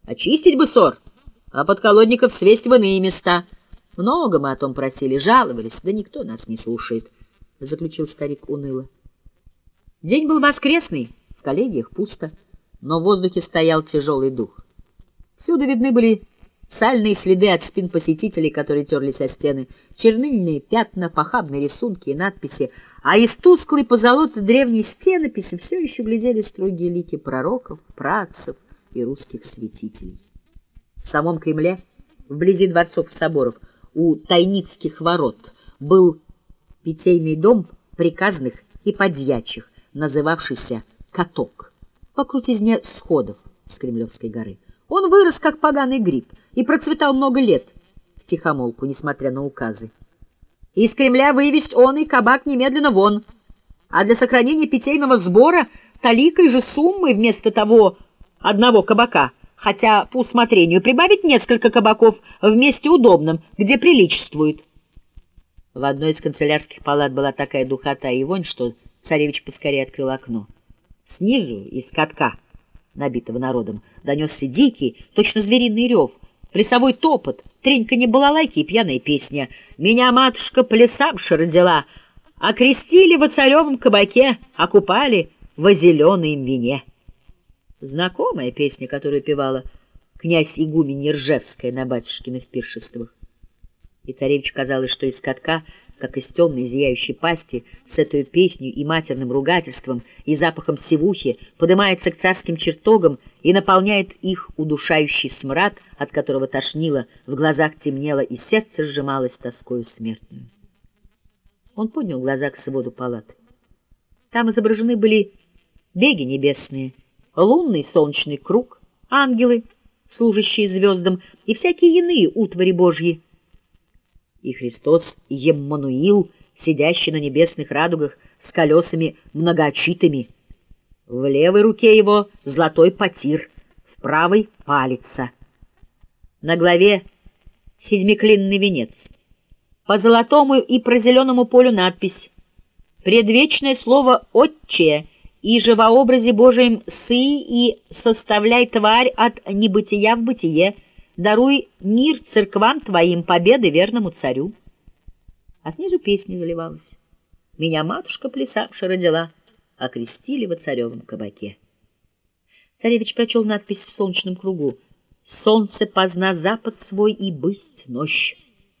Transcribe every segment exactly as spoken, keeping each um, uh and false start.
Очистить бы ссор, а подколодников свесть в иные места. Много мы о том просили, жаловались, да никто нас не слушает, — заключил старик уныло. День был воскресный, в коллегиях пусто, но в воздухе стоял тяжелый дух. Всюду видны были сальные следы от спин посетителей, которые терлись о стены, чернильные пятна, похабные рисунки и надписи, а из тусклой позолоты древней стенописи все еще глядели строгие лики пророков, праотцев и русских святителей. В самом Кремле, вблизи дворцов и соборов, у Тайницких ворот, был питейный дом приказных и подьячих, называвшийся «Каток», по крутизне сходов с Кремлевской горы. Он вырос, как поганый гриб, и процветал много лет втихомолку, несмотря на указы. Из Кремля вывесть он и кабак немедленно вон, а для сохранения питейного сбора таликой же суммы вместо того одного кабака, хотя по усмотрению прибавить несколько кабаков в месте удобном, где приличествует. В одной из канцелярских палат была такая духота и вонь, что царевич поскорее открыл окно. Снизу, из катка, набитого народом, донесся дикий, точно звериный рев, плясовой топот, треньканье балалайки и пьяная песня. «Меня матушка плясавша родила, окрестили во царевом кабаке, окупали во зеленом вине». Знакомая песня, которую певала князь игуменья Ржевская на батюшкиных пиршествах. И царевичу казалось, что из катка, как из темной зияющей пасти, с этой песней и матерным ругательством, и запахом сивухи, поднимается к царским чертогам и наполняет их удушающий смрад, от которого тошнило, в глазах темнело и сердце сжималось тоскою смертную. Он поднял глаза к своду палаты. Там изображены были беги небесные, лунный солнечный круг, ангелы, служащие звездам, и всякие иные утвари Божьи. И Христос Еммануил, сидящий на небесных радугах с колесами многоочитыми. В левой руке его золотой потир, в правой — палица. На главе седьмиклинный венец. По золотому и прозеленому полю надпись: «Предвечное слово Отче, и же во образе Божием сы и составляй тварь от небытия в бытие, даруй мир церквам твоим, победы верному царю». А снизу песня заливалась: «Меня матушка плясавша родила, окрестили во царевом кабаке». Царевич прочел надпись в солнечном кругу: «Солнце позна запад свой и бысть ночь».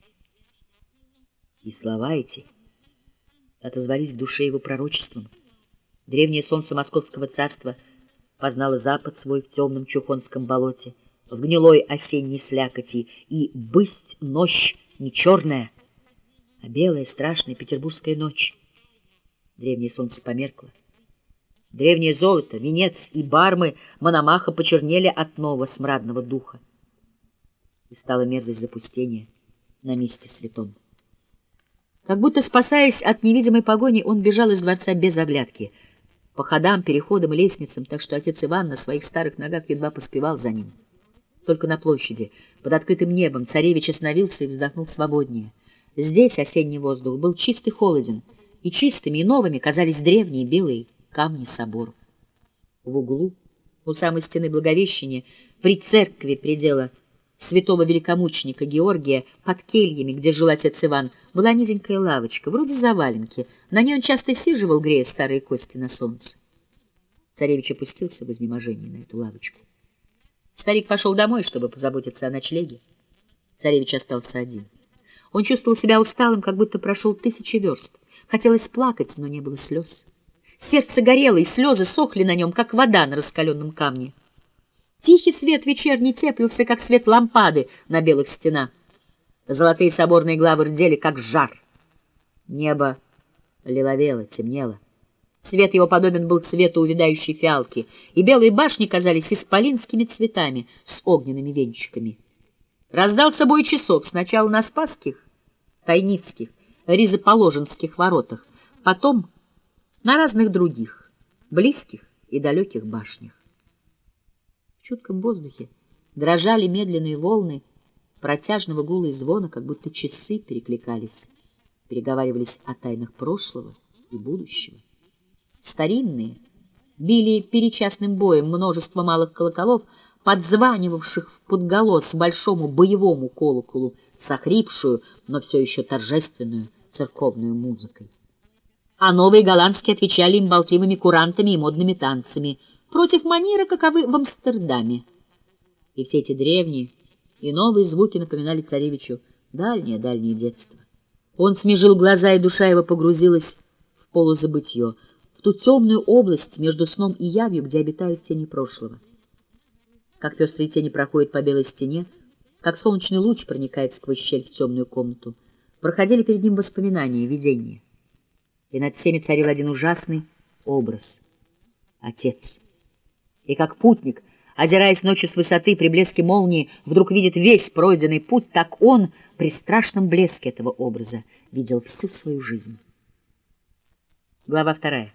И слова эти отозвались в душе его пророчеством. Древнее солнце Московского царства познало запад свой в темном Чухонском болоте, в гнилой осенней слякоти, и бысть ночь не черная, а белая страшная петербургская ночь. Древнее солнце померкло. Древнее золото, венец и бармы Мономаха почернели от нового смрадного духа. И стала мерзость запустения на месте святом. Как будто спасаясь от невидимой погони, он бежал из дворца без оглядки, по ходам, переходам и лестницам, так что отец Иван на своих старых ногах едва поспевал за ним. Только на площади, под открытым небом, царевич остановился и вздохнул свободнее. Здесь осенний воздух был чист и холоден, и чистыми и новыми казались древние белые камни соборов. В углу, у самой стены Благовещения, при церкви предела святого великомученика Георгия, под кельями, где жил отец Иван, была низенькая лавочка, вроде заваленки. На ней он часто сиживал, грея старые кости на солнце. Царевич опустился в изнеможении на эту лавочку. Старик пошел домой, чтобы позаботиться о ночлеге. Царевич остался один. Он чувствовал себя усталым, как будто прошел тысячи верст. Хотелось плакать, но не было слез. Сердце горело, и слезы сохли на нем, как вода на раскаленном камне. Тихий свет вечерний теплился, как свет лампады на белых стенах. Золотые соборные главы рдели, как жар. Небо лиловело, темнело. Цвет его подобен был цвету увядающей фиалки, и белые башни казались исполинскими цветами с огненными венчиками. Раздался бой часов сначала на Спасских, Тайницких, Ризоположенских воротах, потом на разных других, близких и далеких башнях. В чутком воздухе дрожали медленные волны протяжного гула и звона, как будто часы перекликались, переговаривались о тайнах прошлого и будущего. Старинные били перечасным боем множество малых колоколов, подзванивавших в подголос большому боевому колоколу с охрипшую, но все еще торжественную церковную музыкой. А новые голландские отвечали им болтливыми курантами и модными танцами против манеры, каковы в Амстердаме. И все эти древние и новые звуки напоминали царевичу дальнее-дальнее детство. Он смежил глаза, и душа его погрузилась в полузабытье, в ту темную область между сном и явью, где обитают тени прошлого. Как пестрые тени проходят по белой стене, как солнечный луч проникает сквозь щель в темную комнату, проходили перед ним воспоминания, видения. И над всеми царил один ужасный образ — Отец. И как путник, озираясь ночью с высоты при блеске молнии, вдруг видит весь пройденный путь, так он при страшном блеске этого образа видел всю свою жизнь. Глава вторая.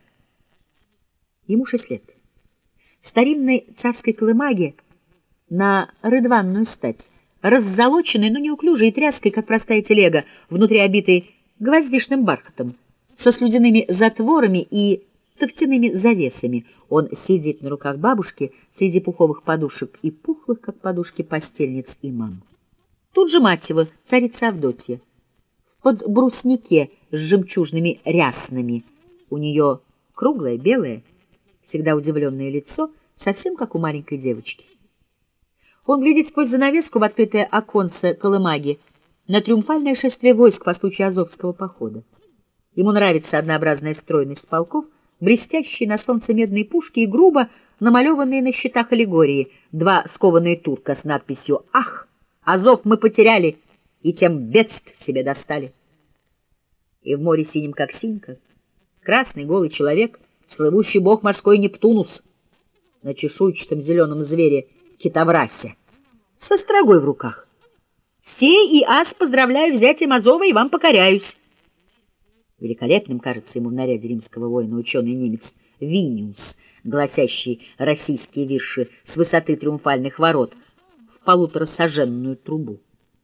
Ему шесть лет. В старинной царской колымаге на рыдванную стать, раззолоченной, но неуклюжей и тряской, как простая телега, внутри обитой гвоздичным бархатом, со слюдяными затворами и тофтяными завесами. Он сидит на руках бабушки среди пуховых подушек и пухлых, как подушки, постельниц и мам. Тут же мать его, царица Авдотья, в подбруснике с жемчужными ряснами. У нее круглое, белое, всегда удивленное лицо, совсем как у маленькой девочки. Он глядит сквозь занавеску в открытое оконце колымаги на триумфальное шествие войск по случаю Азовского похода. Ему нравится однообразная стройность полков, блестящие на солнце медные пушки и грубо намалеванные на щитах аллегории, два скованные турка с надписью «Ах, Азов мы потеряли, и тем бедств себе достали». И в море синим, как синька, красный голый человек, слывущий бог морской Нептунус, на чешуйчатом зеленом звере Китаврасе, со строгой в руках. «Сей и ас поздравляю взятием Азова и вам покоряюсь». Великолепным кажется ему в наряде римского воина ученый немец Виниус, гласящий российские вирши с высоты триумфальных ворот в полуторасаженную трубу.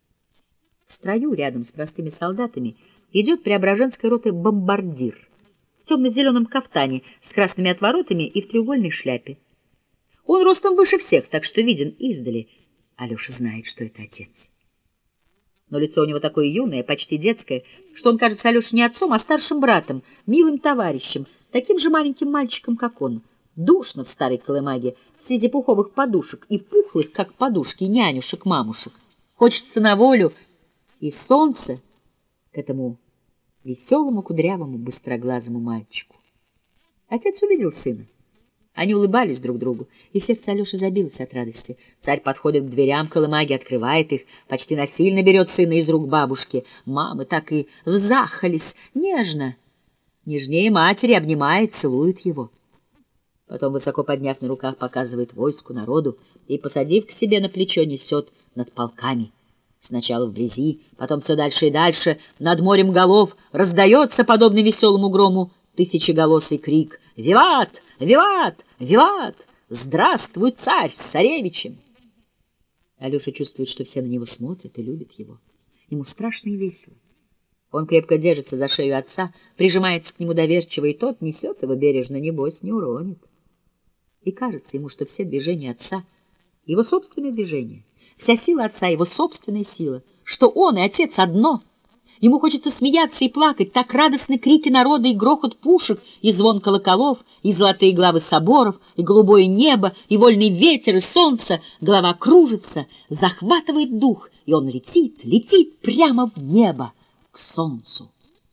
В строю рядом с простыми солдатами идет преображенской роты бомбардир в темно-зеленом кафтане с красными отворотами и в треугольной шляпе. Он ростом выше всех, так что виден издали. Алеша знает, что это отец. Но лицо у него такое юное, почти детское, что он кажется Алёше не отцом, а старшим братом, милым товарищем, таким же маленьким мальчиком, как он. Душно в старой колымаге, среди пуховых подушек и пухлых, как подушки, нянюшек-мамушек. Хочется на волю и солнце к этому веселому, кудрявому, быстроглазому мальчику. Отец увидел сына. Они улыбались друг другу, и сердце Алеши забилось от радости. Царь подходит к дверям колымаги, открывает их, почти насильно берет сына из рук бабушки. Мамы так и взахались, нежно, нежнее матери, обнимает, целует его. Потом, высоко подняв на руках, показывает войску, народу, и, посадив к себе на плечо, несет над полками. Сначала вблизи, потом все дальше и дальше, над морем голов, раздается, подобно веселому грому, тысячеголосый крик «Виват! Виват! Виват! Здравствуй, царь с царевичем!» Алеша чувствует, что все на него смотрят и любят его. Ему страшно и весело. Он крепко держится за шею отца, прижимается к нему доверчиво, и тот несет его бережно, небось, не уронит. И кажется ему, что все движения отца — его собственные движения, вся сила отца — его собственная сила, что он и отец одно. Ему хочется смеяться и плакать, так радостны крики народа и грохот пушек, и звон колоколов, и золотые главы соборов, и голубое небо, и вольный ветер, и солнце. Голова кружится, захватывает дух, и он летит, летит прямо в небо, к солнцу.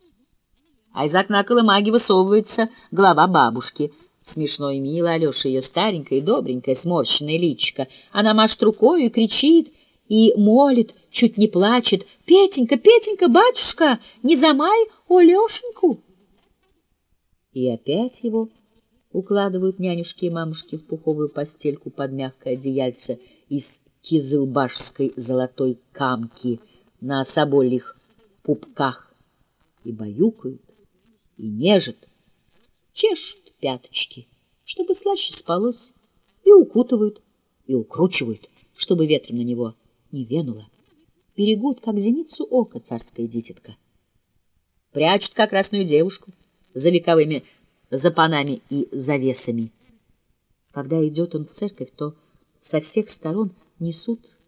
А из окна колымаги высовывается голова бабушки. Смешно и мило Алеша, ее старенькая и добренькая сморщенная личико. Она машет рукою и кричит, и молит, чуть не плачет: «Петенька, Петенька, батюшка, не замай Олешеньку!» И опять его укладывают нянюшки и мамушки в пуховую постельку под мягкое одеяльце из кизылбашской золотой камки на собольих пупках и баюкают, и нежат, чешут пяточки, чтобы слаще спалось, и укутывают, и укручивают, чтобы ветром на него не венуло. Берегут, как зеницу ока, царская дитятка. Прячут, как красную девушку, за вековыми запанами и завесами. Когда идет он в церковь, то со всех сторон несут